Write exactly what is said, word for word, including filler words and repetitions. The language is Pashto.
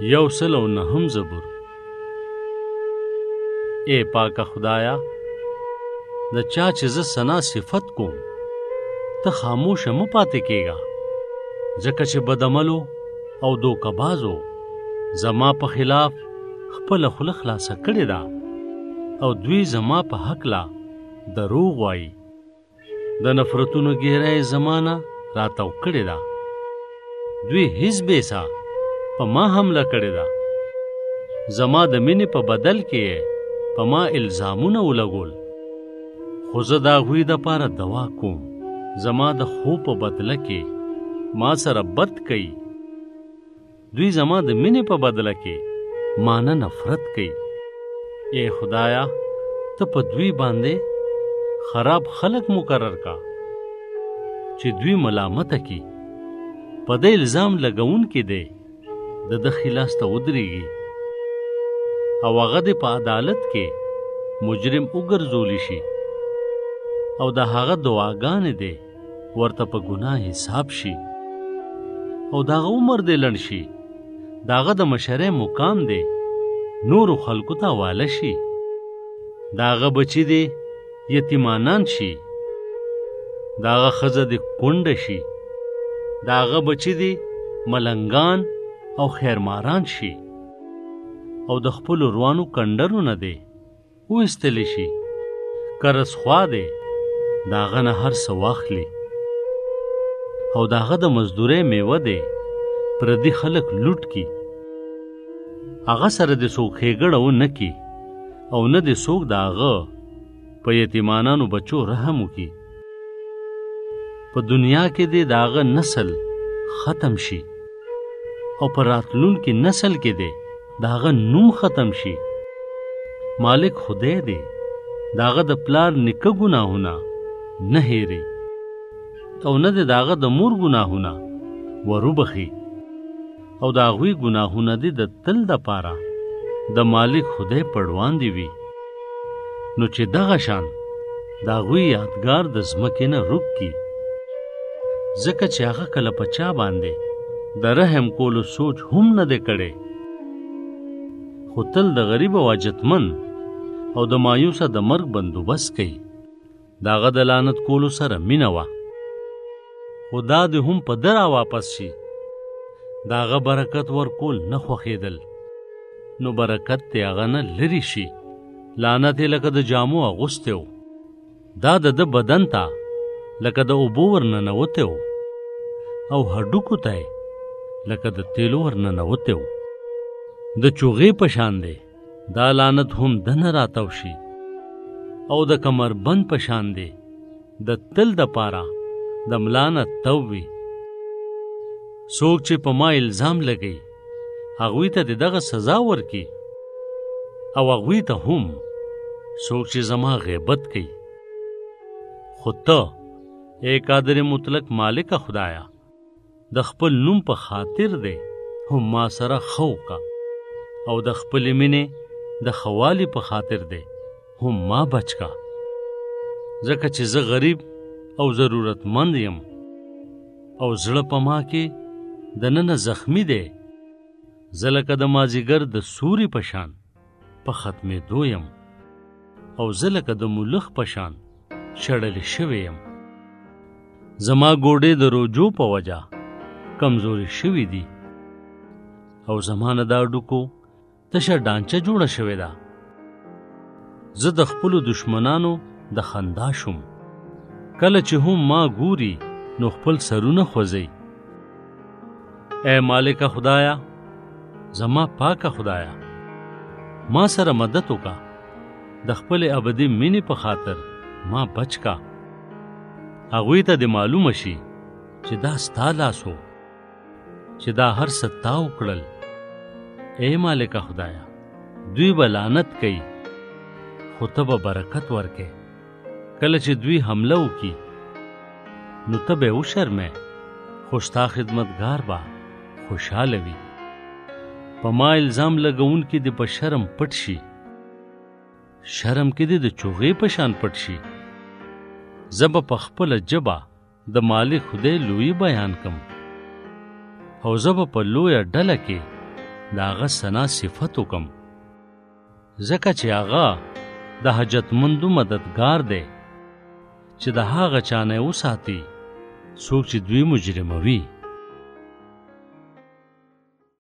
یو سل او نهم زبور. اے پاکه خدایا، د چا چې زه ثنا صفت کوم ته خاموشه مه پاتې کېږه، ځکه چې بدعملو او دوکهبازو زما په خلاف خپله خوله خلاصه کړې ده او دوی زما په هکله دروغ وایي. د نفرتونو ګیره یې زما نه راتاو کړې ده، دوی هیڅ بیسه په ما حمله کړې ده. زما د مینې په بدل کې یې په ما الزامونه ولګول، خو زه د هغوی دپاره دوا کوم. زما د خوب په بدله کې ما سره بد کوي، دوی زما د مینې په بدله کې ما نه نفرت کوي. ای خدایا، ته په دوی باندې خراب خلق مقرر کا چې دوی ملامته کی. په دې الزام لګون کې دی د د خلاص ته ودرېږي او هغه د په عدالت کې مجرم وګرځولی شي او د هغه دعاګانې دی ورته په ګناه حساب شي او د هغه عمر دی لنډ شي، د هغه د مشرۍ مقام دی نورو خلکو ته حواله شي، د هغه بچي دی یتیمانان شي، د هغه ښځه دی کونډه شي، د هغه بچي دی ملنګان او خیرماران شي او د خپلو روانو کنډرو نه دی وایستلی شي. که رسخوا دی د هغه نه هر څه واخلي او د هغه د مزدورۍ میوه دی پردي خلک لوټ کی. هغه سره د څوک ښېګړه ونه کي او نه د څوک د هغه په یتیمانانو بچو رحم وکي. په دنیا کې دی د هغه نسل ختم شي او په راتلونکي نسل کې دی د هغه نوم ختم شي. مالک خدای دی، د هغه د پلار نیکه ګناهونه نه هېري او نه دی د هغه د مور ګناهونه وروبخي او د هغوی ګناهونه دی د تل دپاره د مالک خدای پړواندې وي. نو چې دغه شان د هغوی یادګار د ځمکې نه روک کی، ځکه چې هغه کله په چا باندې د رحم کولو سوچ هم نه دی کړی، خو تل د غریب او حاجتمند او د مایوسه د مرګ بندوبست کوي. د هغه د لعنت کولو سره مینه وه، خو دا دې هم په ده را واپس شي. د هغه برکت ورکول نه خوښېدل، نو برکت دې هغه نه لرې شي. لعنت یې لکه د جامو اغوستی و، دا د ده بدن ته لکه د اوبو ورننوتی و او هډوکو ته یې لکه د تیلو ورننوتی و. د چوغې په شان دی دا لعنت هم ده نه راتاو شي او د کمربند په شان دی د تل دپاره د ملا نه تو وي. څوک چې په ما الزام لګوي هغوی ته د دغه سزا ورکي او هغوی ته هم څوک چې زما غیبت کوي. خو ته ای قادر مطلق مالک خدایا، د خپل نوم په خاطر دی هم ما سره ښه وکړه او د خپلې مینې د ښهوالي په خاطر دی هم ما بچ کا، ځکه چې زه غریب او ضرورتمند یم او زړه په ما کې دننه زخمی دی. زه لکه د مازیګر د سوري په شان په ختمېدو یم او زه لکه د ملخ په شان شړلی شوی یم. زما ګوډې د روجو په وجه کمزوري شوي دي او زما نه دا ډوکو تشه ډانچه جوړه شوې ده. زه د خپلو دشمنانو د خندا شوم، کله چې هم ما ګوري نو خپل سرونه خوځوي. ای مالک خدایا، زما پاکه خدایا، ما سره مدد وکړه، د خپل ابدي مینې په خاطر ما بچ کا. هغوی ته دې معلومه شي چې دا ستا لاس و، چې دا هر څه تا وکړل. ای مالک خدایا، دوی به لعنت کوي خو ته به برکت ورکې. کله چې دوی حمله وکړي نو ته به وشرمې، خو ستا خدمتګار به خوشحاله وي. په ما الزام لګونکي دې په شرم پټ شي، شرم کې دې د چوغې په شان پټ شي. زه به په خپله ژبه د مالک خدای لویي بیان کم او زه به په لویه ډله کې د هغه ثنا صفت وکم، ځکه چې هغه د حاجتمندو مددگار دی چې د هغه چا نه وساتي څوک چې دوی مجرموي.